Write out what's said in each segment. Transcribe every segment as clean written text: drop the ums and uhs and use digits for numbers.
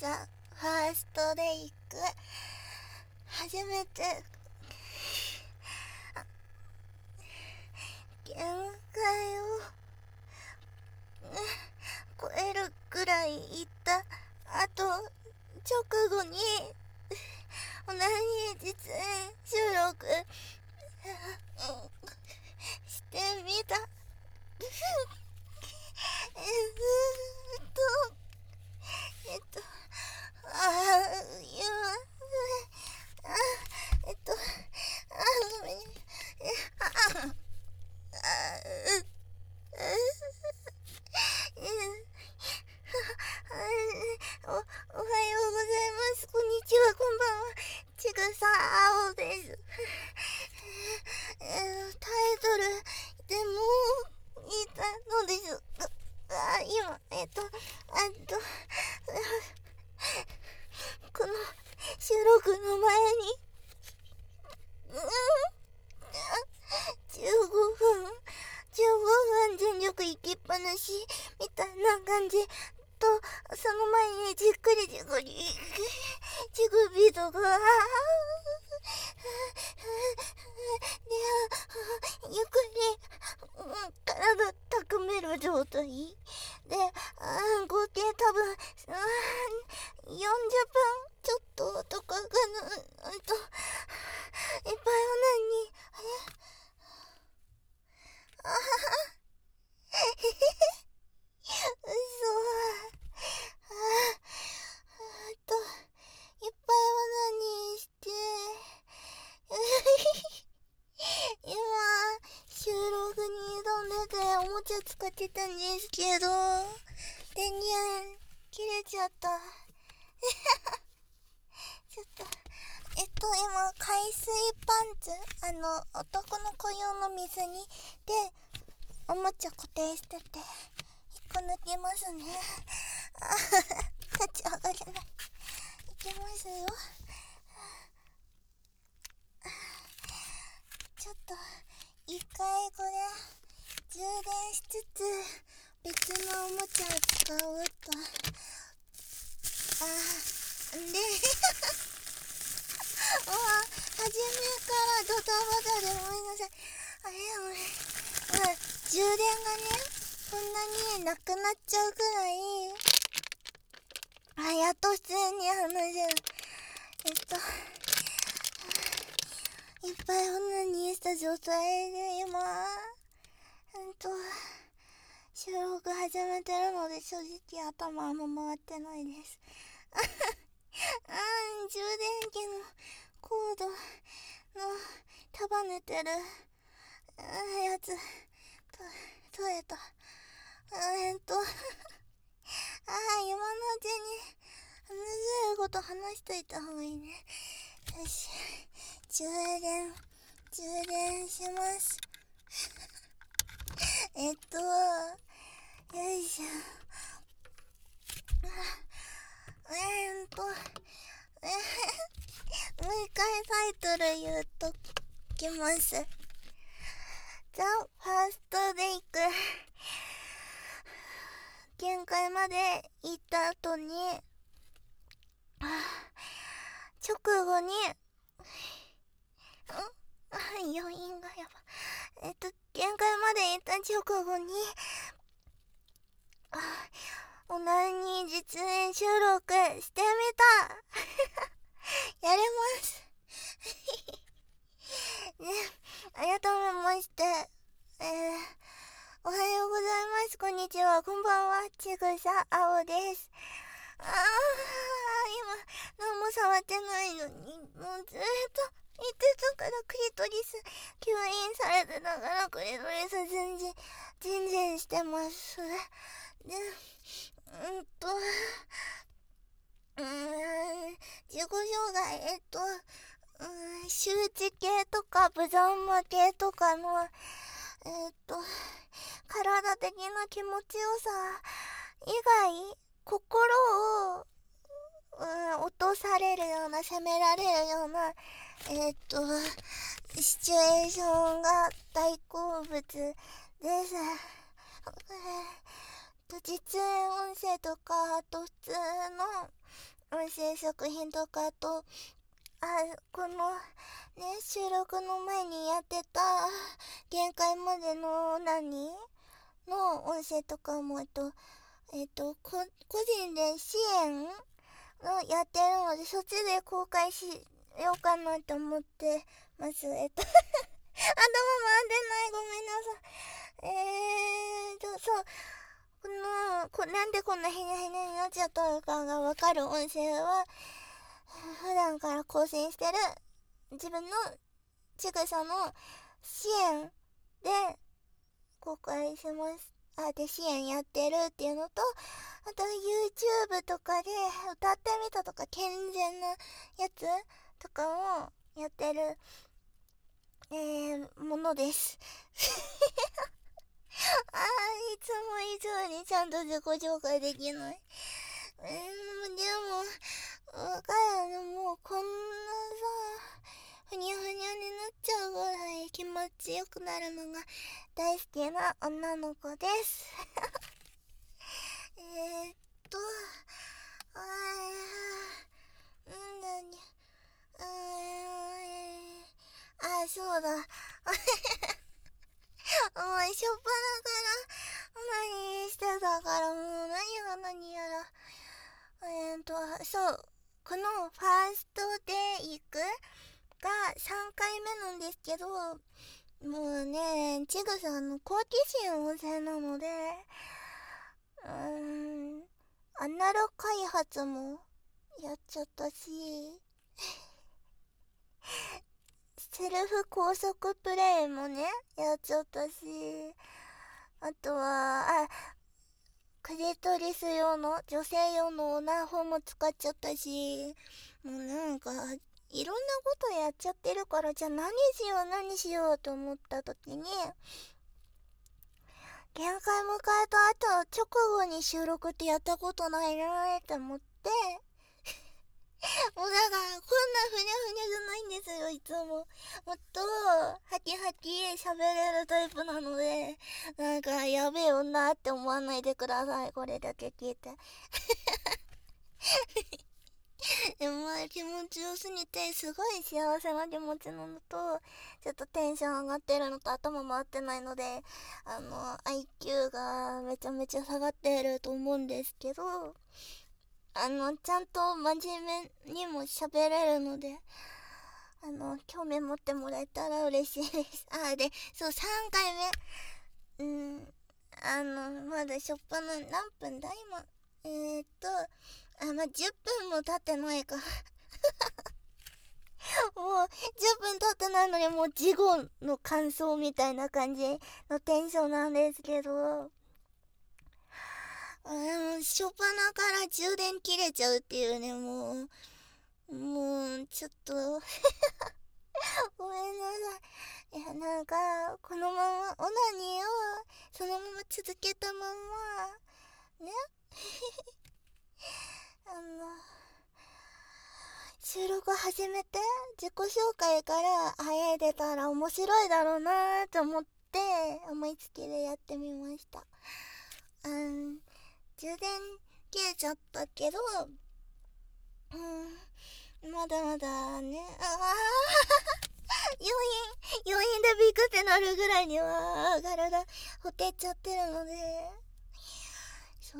ザ・ファーストレイク初めて限界を超えるくらいいったあと直後に同じ実演収録してみたごめんおはようございます。こんにちは、こんばんは。ちぐさあおです。タイトルでも言いたのです。今、この収録の前に、15分全力行きっぱなしみたいな感じと、その前にじっくり乳首とかゆっくり体高める状態で、合計多分40分ちょっととかかな。いっぱいオナニー嘘いっぱいオナニーして今収録に挑んでておもちゃ使ってたんですけど電源切れちゃったちょっと今海水パンツ男の子用の水にでおもちゃ固定してて1個抜きますね立ち上がれない。いきますよ。ちょっと一回これ充電しつつ別のおもちゃを使おうと。で初めからドタバタでごめんなさい。充電がねこんなになくなっちゃうくらいやっと普通に話せる。いっぱいオナニーした状態で今収録始めてるので正直頭あんま回ってないです充電器のコードの束ねてるやつ取れた今のうちにむずいこと話しといた方がいいね。よし充電しますよいしょもう一回タイトル言うときます。ザ・ファーストレイク限界まで行った後に直後に余韻がやば限界まで行った直後にオナニー実演収録してみたやれますね、改めましておはようございます、こんにちは、こんばんは、ちぐさあおです。今何も触ってないのにもうずっと言ってたからクリトリス吸引されてたからクリトリス全然してます。で自己紹介周知系とかブザンマ系とかの体的な気持ちよさ以外心を落とされるような責められるようなシチュエーションが大好物です。実演音声とかあと普通の音声作品とか、あと、この、ね、収録の前にやってた、限界までのの音声とかも、個人で支援をやってるので、そっちで公開しようかなと思ってます。頭回ってない、ごめんなさい。そう、なんでこんなヘニャヘニャになっちゃったのかがわかる音声は、普段から更新してる自分のちぐさの支援で公開します。で、支援やってるっていうのと、あと YouTube とかで歌ってみたとか健全なやつとかをやってる、ものです。いつも以上にちゃんと自己紹介できない。でも、わかるの、もうこんなさ、ふにゃふにゃになっちゃうぐらい気持ちよくなるのが大好きな女の子です。なんだに、そうだ。お前、しょっぱなから何してたからもう何が何やら。そう、このファーストデイクが3回目なんですけど、もうね、ちぐさんの好奇心旺盛なので、アナロ開発もやっちゃったし、セルフ高速プレイもね、やっちゃったし、あとは、クリトリス用の、女性用のオナホも使っちゃったし、もうなんか、いろんなことやっちゃってるから、じゃあ何しようと思った時に、限界迎えた後、直後に収録ってやったことないなーって思って、もうだから、こんなふにゃふにゃじゃないんですよ、いつも。もっと、ハキハキ喋れるタイプなので、なんか、やべえ女って思わないでください、これだけ聞いて。でも気持ちよすぎて、すごい幸せな気持ちなのと、ちょっとテンション上がってるのと頭回ってないので、IQ がめちゃめちゃ下がってると思うんですけど、ちゃんと真面目にも喋れるので、興味持ってもらえたら嬉しいです。で、そう、3回目。まだしょっぱな、何分だ今。10分も経ってないか。もう、10分経ってないのに、もう、事後の感想みたいな感じのテンションなんですけど、しょっぱなから充電切れちゃうっていうね、もう、ちょっとごめんなさい。いや、なんか、このまま、オナニーを、そのまま続けたまま、ね収録始めて、自己紹介から入れたら面白いだろうなと思って、思いつきでやってみました。充電切れちゃったけど、まだまだね、余韻でビクってなるぐらいには体ほてっちゃってるので、そう、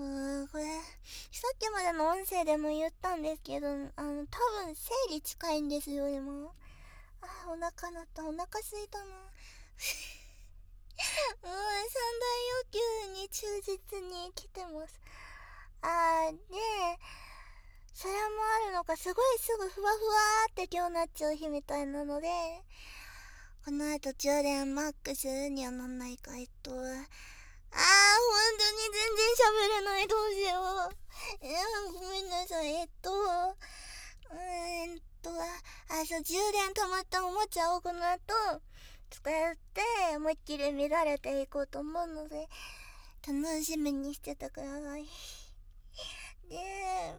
これ、さっきまでの音声でも言ったんですけど、多分生理近いんですよ、今。お腹鳴った、お腹すいたな。もう、三大欲求に忠実に来てます。で、それもあるのか、すごいすぐふわふわーって今日なっちゃう日みたいなので、この後充電マックスにはなんないか、本当に全然喋れない、どうしよう。ごめんなさい、そう、充電溜まったおもちゃをこの後、使って思いっきり乱れていこうと思うので、楽しみにしててください。で、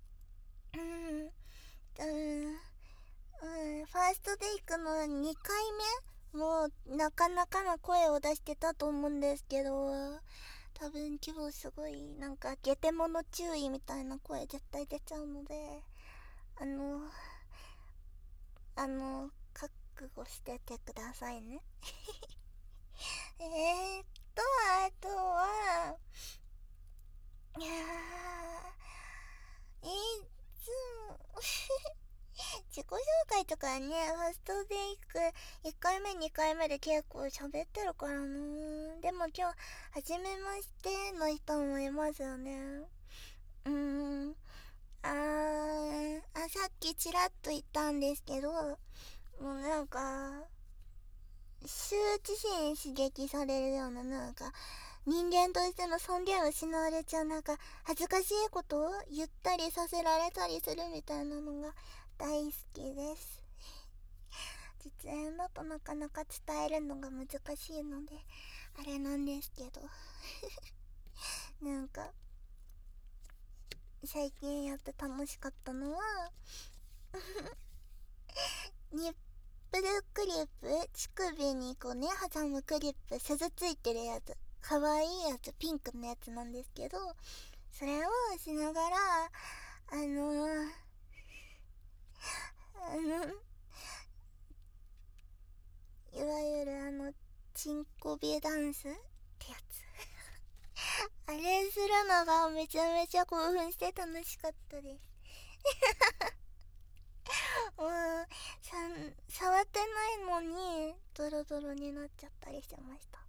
ファーストテイクの2回目もなかなかな声を出してたと思うんですけど、 多分今日すごいなんかゲテモノ注意みたいな声絶対出ちゃうので、覚悟しててくださいね。あとは、いやいつも自己紹介とかね、ファーストで1回目2回目で結構喋ってるからな。でも今日初めましての人もいますよね。さっきちらっと言ったんですけど、もうなんか羞恥心刺激されるような、なんか人間としての尊厳を失われちゃう、なんか恥ずかしいことを言ったりさせられたりするみたいなのが大好きです。実演だとなかなか伝えるのが難しいのであれなんですけどなんか最近やって楽しかったのはニップルクリップ、乳首にこうね挟むクリップ、鈴ついてるやつ、かわいいやつ、ピンクのやつなんですけど、それをしながらいわゆるチンコビダンスってやつあれするのがめちゃめちゃ興奮して楽しかったですもう触ってないのにドロドロになっちゃったりしてました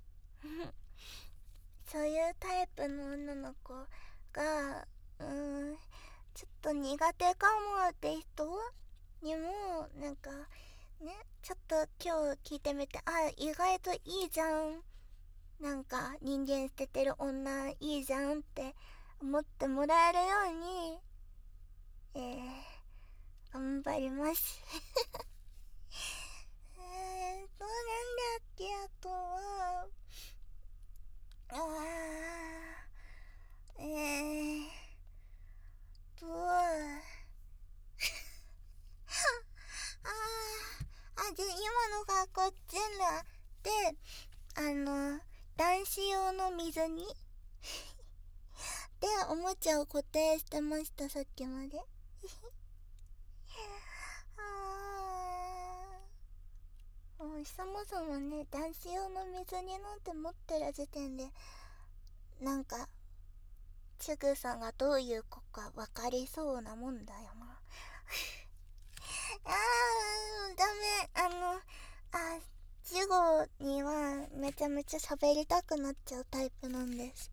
そういうタイプの女の子がちょっと苦手かもって人にもなんかね、ちょっと今日聞いてみて、意外といいじゃん、なんか人間捨ててる女いいじゃんって思ってもらえるように頑張りますなんだっけ、あとはで今のがこっちだで、男子用の水着でおもちゃを固定してました、さっきまでもうそもそもね、男子用の水着なんて持ってる時点でなんかちぐさがどういう子か分かりそうなもんだよなダメ、ジゴにはめちゃめちゃ喋りたくなっちゃうタイプなんです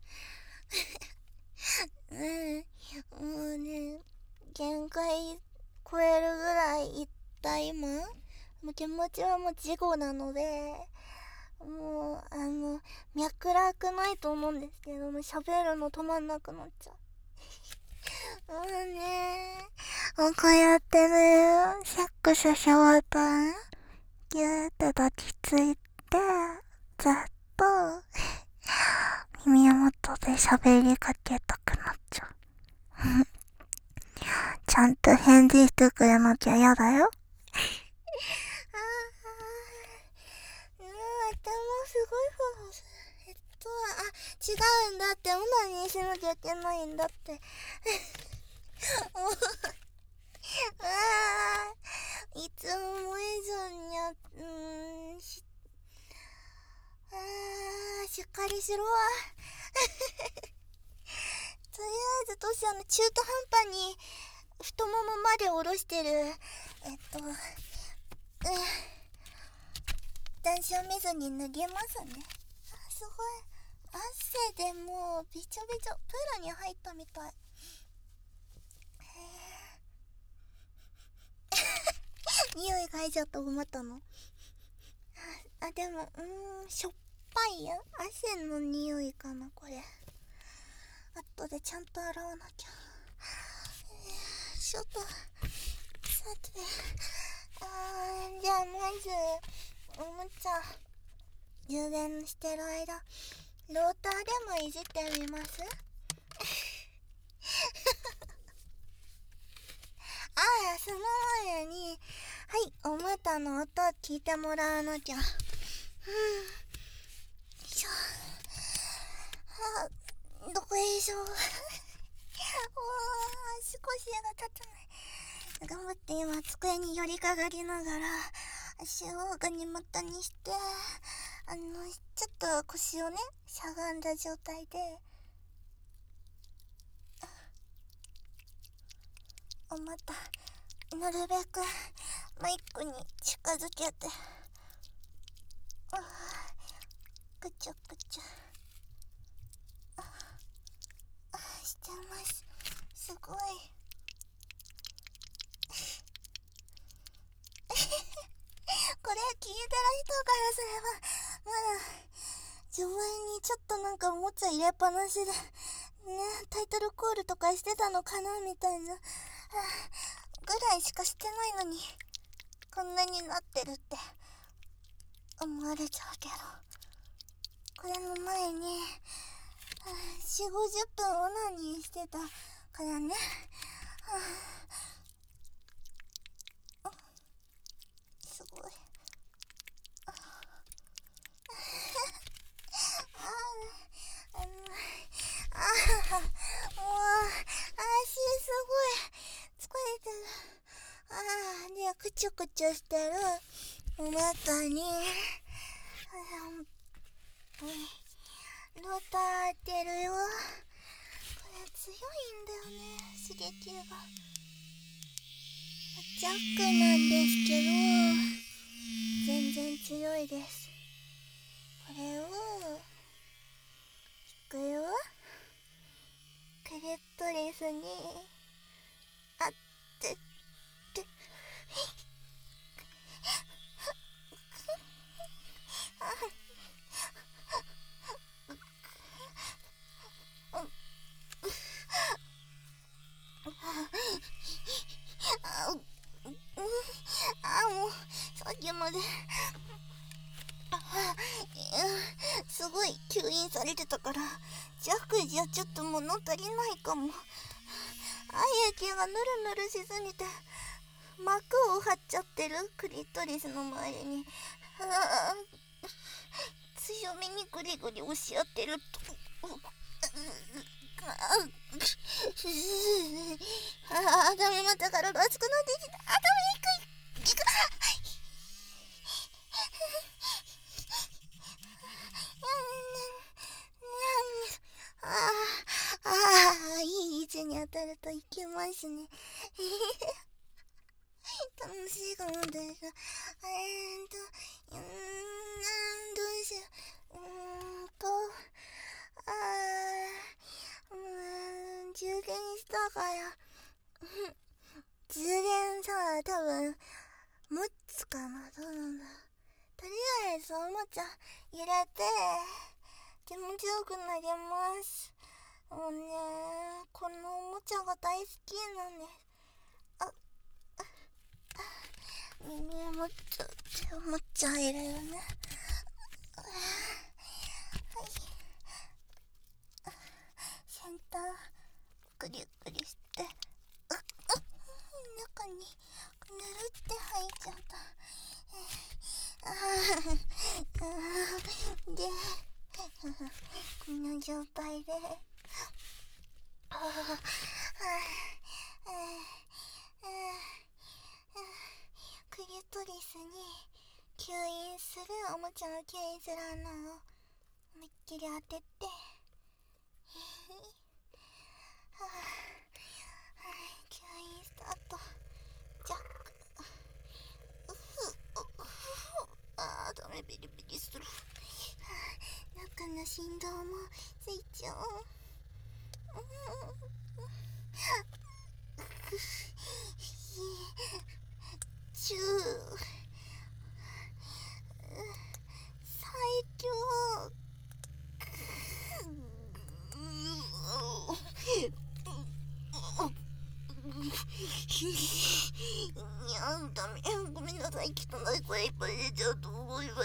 もうね、限界超えるぐらいいった今、もう気持ちはもうジゴなので、もう脈絡ないと思うんですけども、喋るの止まんなくなっちゃうもうね、もうこうやってね、セックスし終わったらギューって抱きついてずっと耳元で喋りかけたくなっちゃうちゃんと返事してくれなきゃやだよ頭すごいふわふわする。違うんだって、オナニーしなきゃいけないんだっていつも以上にしっかりしろとりあえずどうしよう、中途半端に太ももまで下ろしてる男子を見ずに脱げますね。すごい汗でもうびちょびちょ、プールに入ったみたい匂い嗅いじゃった思ったのでもしょっぱいよ、汗の匂いかなこれ。後でちゃんと洗わなきゃちょっとさてじゃあまずおもちゃ充電してる間ローターでもいじってみますその前にお股の音聞いてもらわなきゃどこへしょう。おー、足腰が立たない。頑張って今机に寄りかがりながら足をガニ股にしてちょっと腰をねしゃがんだ状態でまたなるべくマイクに近づけてくちゃくちゃしてます。すごいこれ聞いてる人からすればまだ序盤にちょっとなんかおもちゃ入れっぱなしでねタイトルコールとかしてたのかなみたいなぐらいしかしてないのにこんなになってるって思われちゃうけど、これの前に4、50分オナニーしてたからね。すごいもう足すごい疲れてる。でくちゅくちゅしてるお股にロターってるよ。これ強いんだよね、刺激が。ジャックなんですけど全然強いです。これを引くよ。クリトリスにあってってもうさっきまですごい吸引されてたから弱じゃちょっと物足りないかも。液がヌルヌルしすぎて膜を張っちゃってるクリトリスの周りに強めにグリグリ押し合ってるとダメ、また体熱くなってきた。ダメ、いくいい位置に当たるといけますね。楽しいかもです。どうしよう。充電したから充電さ、多分持つかな。どうなんだ。とりあえずおもちゃ入れて気持ちよくなります。もうね、このおもちゃが大好きなんです。耳もちょっとおもちゃ入れるね。先端クリクリして中にぬるって入っちゃった。でこの状態でクリトリスに吸引するおもちゃの吸引する穴を思いっきり当てて吸引した後ジャックダメ、ビリビリする。中の振動もついちゃう。チュー最強。ダメ、ごめんなさい、汚い声いっぱい出ちゃうと思います。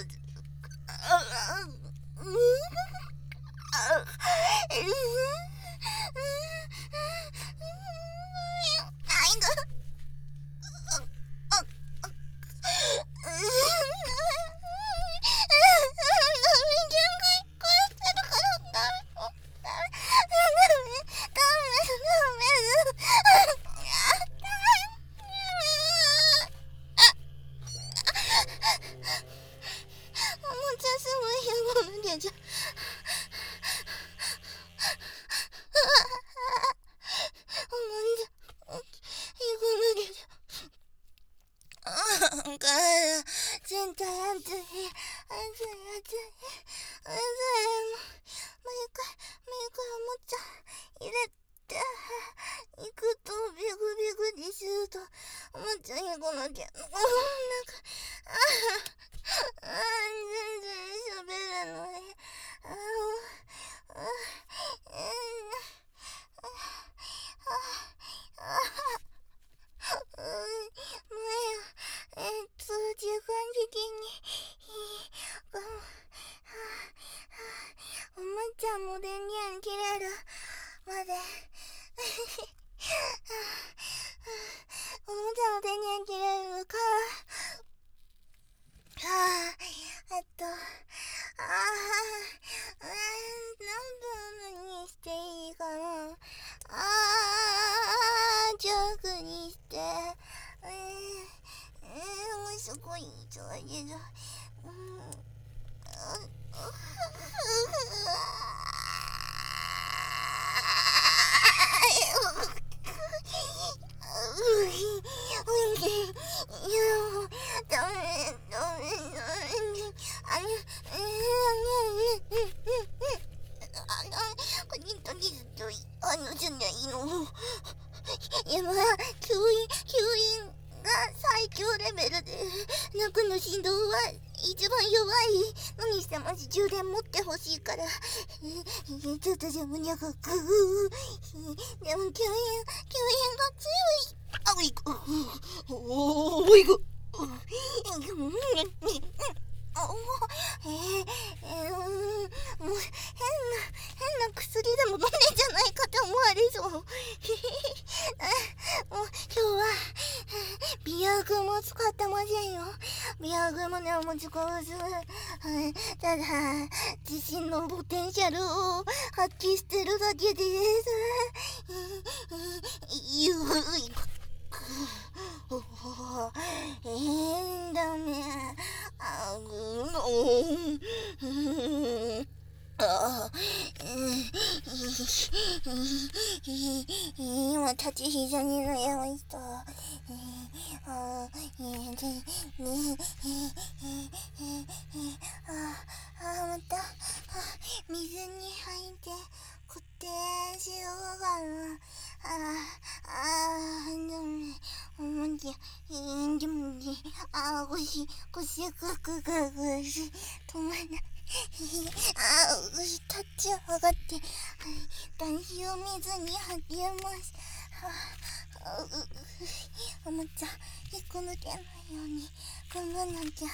めんちゃい暑い。毎回おもちゃ入れて、行くとビグビグにすると、おもちゃに来なきゃ。全然喋れない。時間的におもちゃも電源切れるまでおもちゃの電源切れるからあと何分にしていいかな。10にしてすごい急いでる。ダメ。じゃないの。今、吸引が最強レベルで、中の振動は一番弱いのにしても充電持ってほしいから、ちょっとでも長く。でも吸引が強い。おいく。もう変な薬でも飲んでんじゃないかって思われそう。もう今日は美薬も使ってませんよ。美薬もねも使わず、ただ自身のポテンシャルを発揮してるだけです。ダメ。今立ち膝に悩ました。また水に入って固定しようかな。でもね、腰止まらない。立ち上がって、男子を水に吐きます。おもちゃ引っこ抜けないように頑張んなきゃ。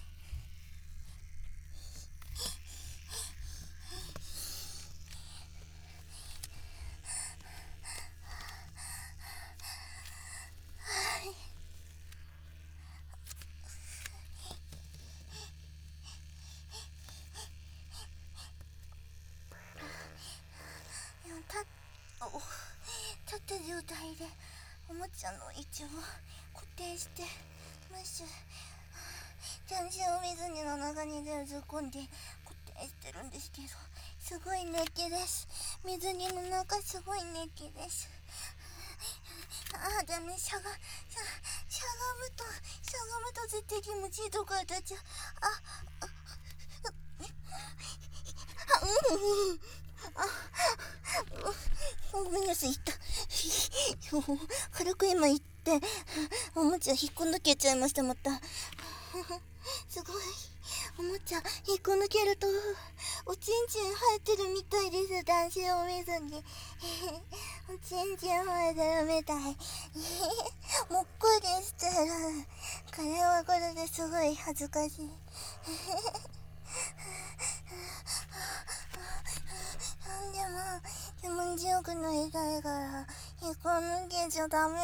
立った状態でおもちゃの位置を固定してまッシュ男子を水にの中に突っ込んで固定してるんですけど、すごい熱気です。水着の中すごい熱気です。ダメ。しゃがむと絶対気持ちいいとこ当たっちゃう。ごめんなさい、軽く今言っておもちゃ引っこ抜けちゃいました。またすごい。おもちゃ引っこ抜けるとおちんちん生えてるみたいです。男子を見ずにおちんちん生えてるみたいもっこりしてる。これはこれですごい恥ずかしいでも気持ちよくなりたいから引っこ抜けちゃダメ。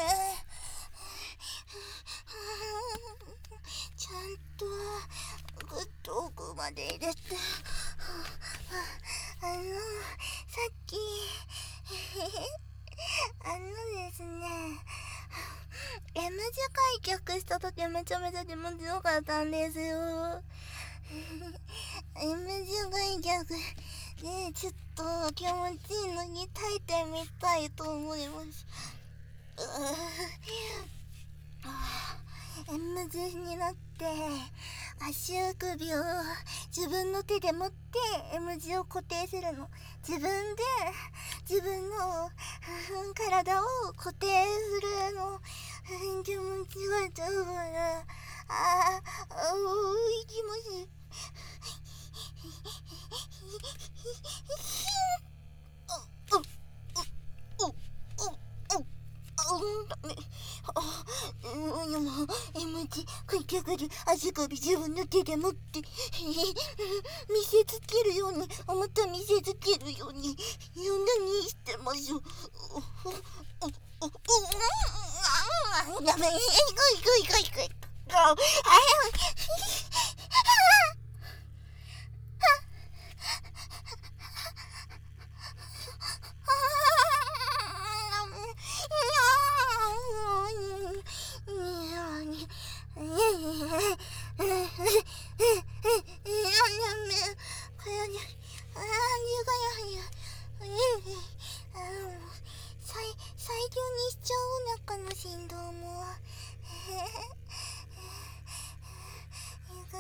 ちゃんとグッと奥まで入れて、さっきですね、M 字開脚した時めちゃめちゃ気持ちよかったんですよ。M 字開脚でちょっと気持ちいいのに耐えてみたいと思います。 M 字になって足首を自分の手で持って M 字を固定するの。自分で自分の体を固定するの。気持ちがいいから、気持ちいい。M 字開脚で足首自分の手で持って見せつけるように、また見せつけるように何してましょう。やべえ、行こう。最強にしちゃう中の振動もいいかよ。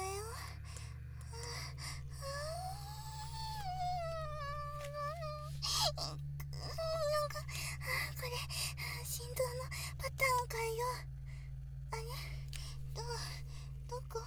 なんかこれ振動のパターン変えよう。あれどこ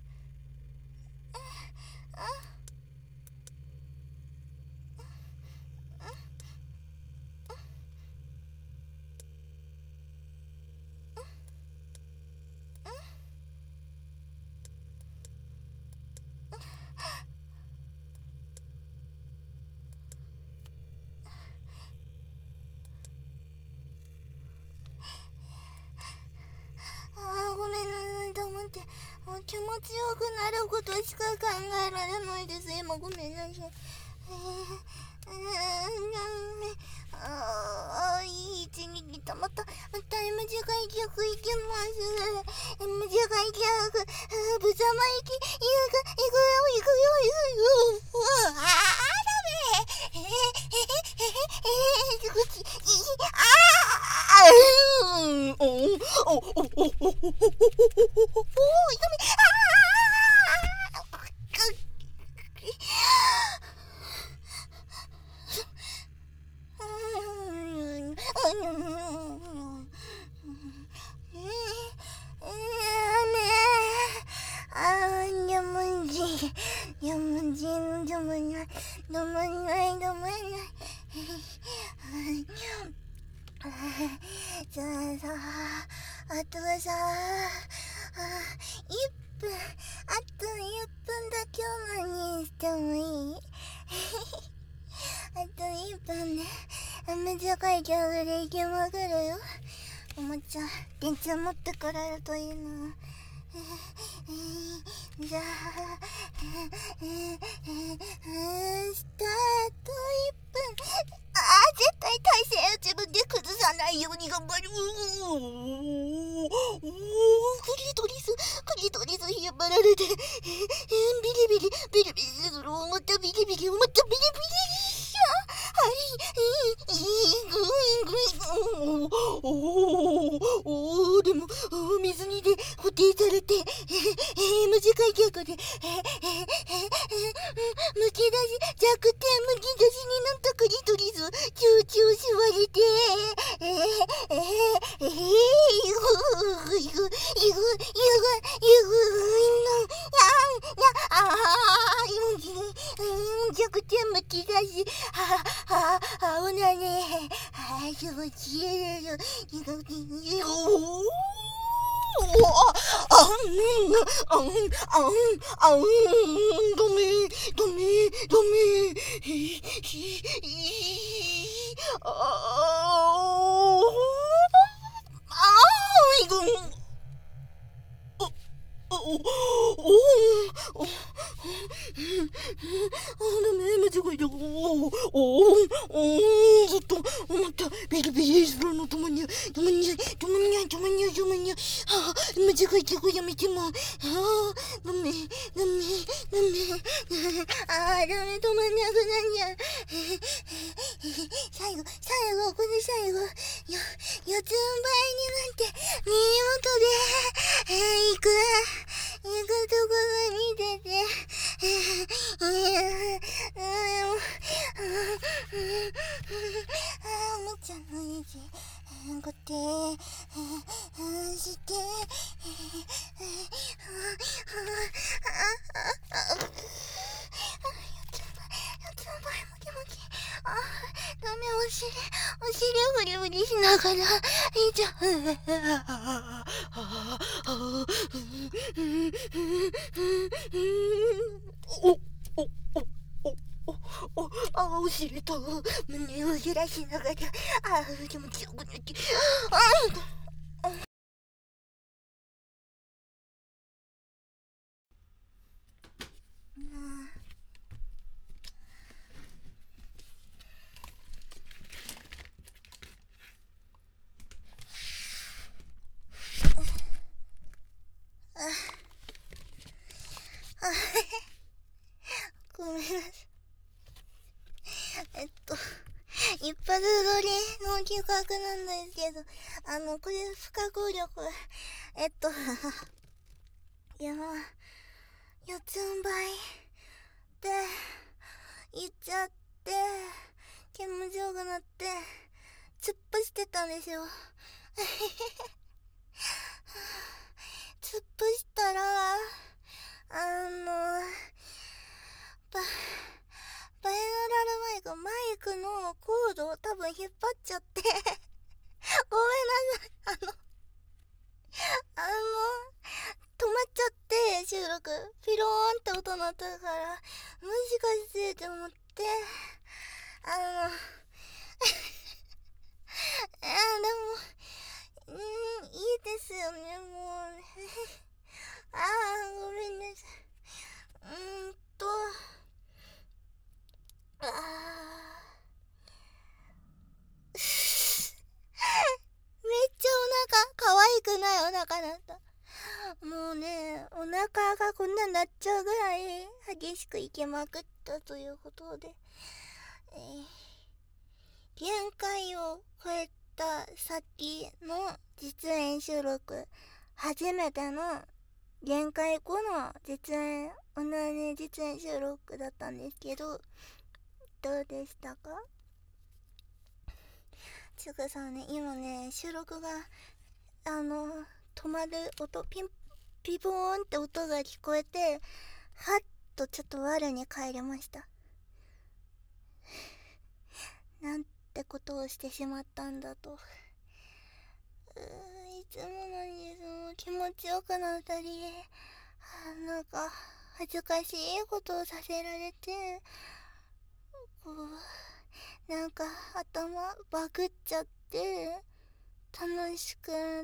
ごめんなさいと思って、気持ちよくなることしか考えられないです。今ごめんなさい。いい位置に来た。また M 字開脚いきます。M 字開脚、ぶざまいき、行くよ。ダメ。じゃあさ、あとさ、1分、あと1分だけ何してもいい？あと1分で、短いギャグでいきまくるよ。おもちゃ、電池持ってくれるといいな。じゃあ、スタート1分。絶対体勢を自分で崩さないように頑張る。クリトリス引っ張られて、ビリビリする。またビリビリ。でも水にで固定されて、短い脚でむき出し、弱点むき出しになったクリトリス、チューチュー吸われて、弱点むき出し、おなね、気持ちいいよ。ダメ。間違えた。ずっと思った。ビリビリするの止まんにゃ。間違えた。やめても。ダメ。ダメ、止まんなくなっちゃう。最後、これ最後。四つん這いになって、耳元で、 くて、して、四つん這いムキムキ。ダメ、お尻フリフリしながら、お尻と胸を揺らしながら、気持ちよくなって、ごめんなさい。一発撮りの企画なんですけど、これ不可抗力、いや、四つん這いで行っちゃって、気持ちよくなって、突っ走ってたんですよ。突っ走ったら、バイノラルマイクのコードを多分引っ張っちゃって、ごめんなさい。止まっちゃって、収録。ピローンって音鳴ったから、もしかしてって思って、でも、いいですよね、もう。ごめんなさい。めっちゃお腹、可愛くないお腹だった。もうね、お腹がこんなになっちゃうぐらい激しくいけまくったということで、限界を超えた先の実演収録、初めての限界後の実演、同じ実演収録だったんですけど、どうでしたか？ちぐさんね、今ね、収録が止まる音、ピボーンって音が聞こえて、はっとちょっと我に返りました。なんてことをしてしまったんだと。いつものに気持ちよくなったり、なんか恥ずかしいことをさせられて、こうなんか頭バグっちゃって楽しくなって、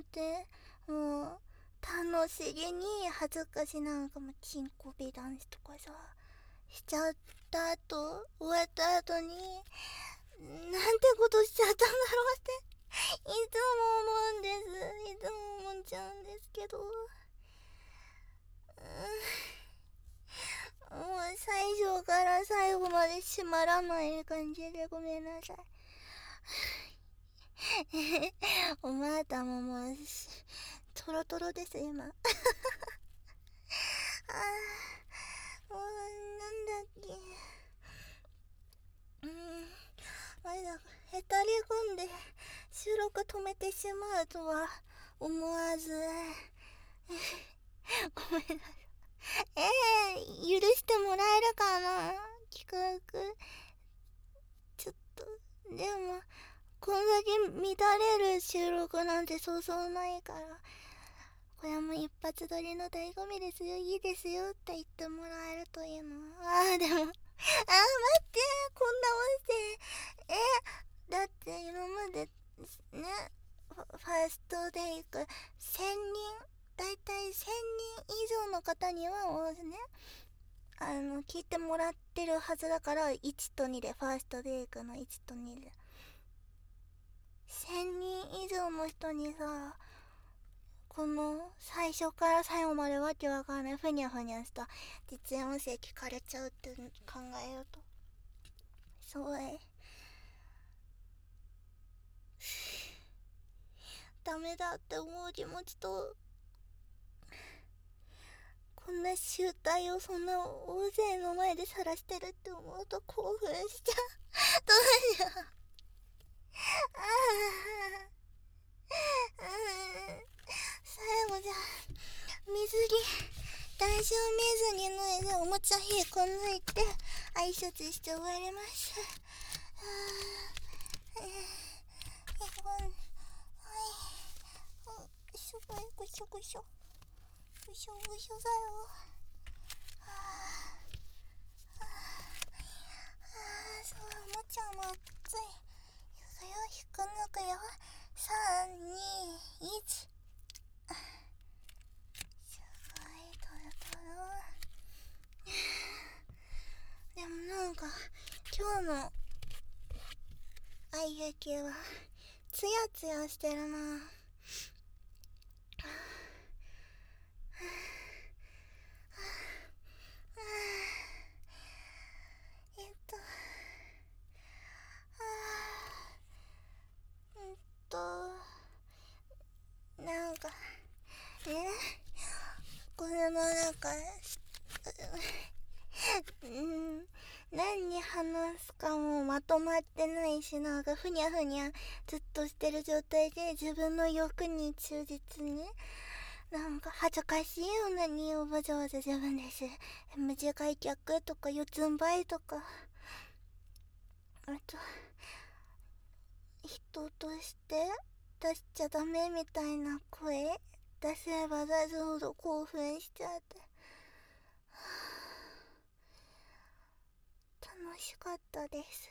もう楽しげに恥ずかしなんかもチンコビダンスとかさしちゃった後、終わった後になんてことしちゃったんだろうっていつも思うんです。いつも思っちゃうんですけど、もう最初から最後まで閉まらない感じでごめんなさい。おまたももうトロトロです今。もうなんだっけ、あれだ、へたり込んで収録止めてしまうとは思わずごめんなさい。許してもらえるかな、企画。ちょっとでもこんだけ乱れる収録なんてそうそうないから、これも一発撮りの醍醐味ですよ、いいですよって言ってもらえるというのは。でも待って、こんな音声、だって今までね、ファーストで行く1000人、だいたい1000人以上の方にはもうね、聞いてもらってるはずだから、1と2で、ファーストで行くの1と2で1000人以上の人にさ、この最初から最後までわけわかんないふにゃふにゃした実演音声聞かれちゃうって考えるとすごいダメだって思う気持ちと、こんな集体をそんな大勢の前で晒してるって思うと興奮しちゃう。どうしよう。 足を見ずに脱いでおもちゃ引っこ抜いて挨拶して終わります。すごいぐしょぐしょぐしょぐしょだよ。そう、おもちゃも熱い。いくよ、引っこ抜くよ。3、2、1。すごいトロトロ。でもなんか今日の愛液はツヤツヤしてるな。なんかこれのなんか何に話すかもまとまってないし、なんかふにゃふにゃずっとしてる状態で自分の欲に忠実に、なんか恥ずかしいようなにわざわざ自分です。短い脚とか四つん這いとか、あと人として出しちゃダメみたいな声出せば出すほど興奮しちゃって、楽しかったです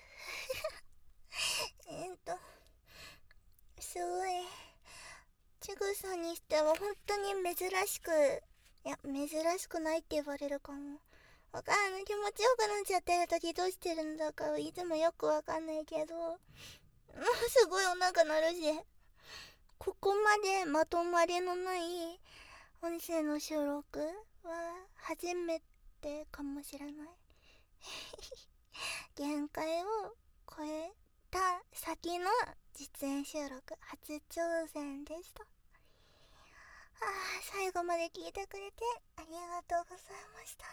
すごいちぐさにしては本当に珍しく、いや珍しくないって言われるかも。わかんない、気持ちよくなっちゃってる時どうしてるんだかいつもよくわかんないけど、すごいお腹鳴るし、ここまでまとまりのない音声の収録は初めてかもしれない限界を超えた先の実演収録初挑戦でした。最後まで聞いてくれてありがとうございました。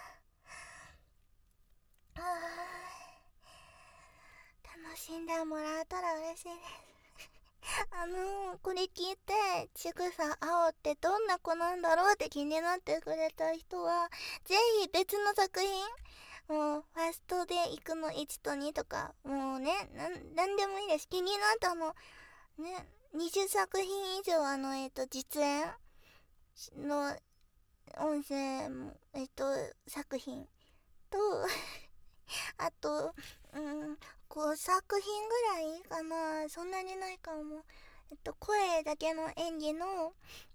楽しんでもらえたら嬉しいですこれ聞いてちぐさあおってどんな子なんだろうって気になってくれた人はぜひ別の作品、もうファーストで行くの1と2とか、もうね、なんでもいいです。気になったのね、20作品以上実演の音声作品とあと5作品ぐらいかな、そんなにないかも。声だけの演技の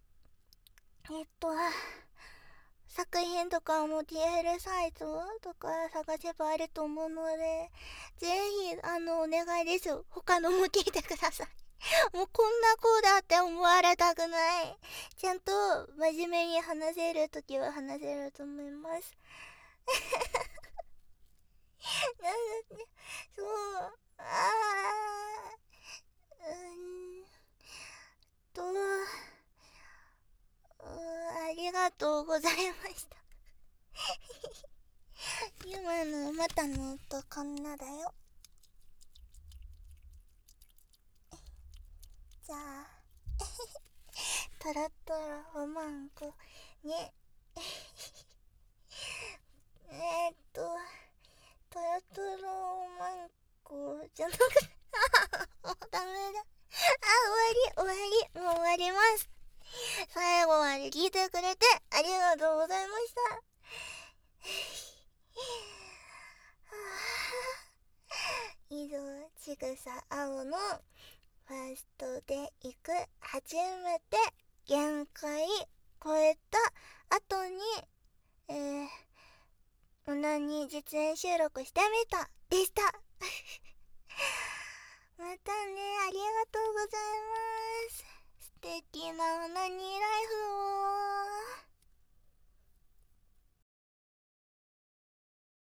作品とかも TL サイトとか探せばあると思うので、ぜひお願いです。他のも聞いてくださいもうこんな子だって思われたくない。ちゃんと真面目に話せるときは話せると思いますなんだってそう、ありがとうございました今のまたの音こんなだよ。じゃあトロトロおまんこねトロトロおまんこじゃなくもうダメだ。終わりもう終わります。最後まで聞いてくれてありがとうございました以上、ちぐさあおのファーストで行く初めて限界超えた後にに実演収録してみたでしたまたね、ありがとうございます。素敵なオナニーライフを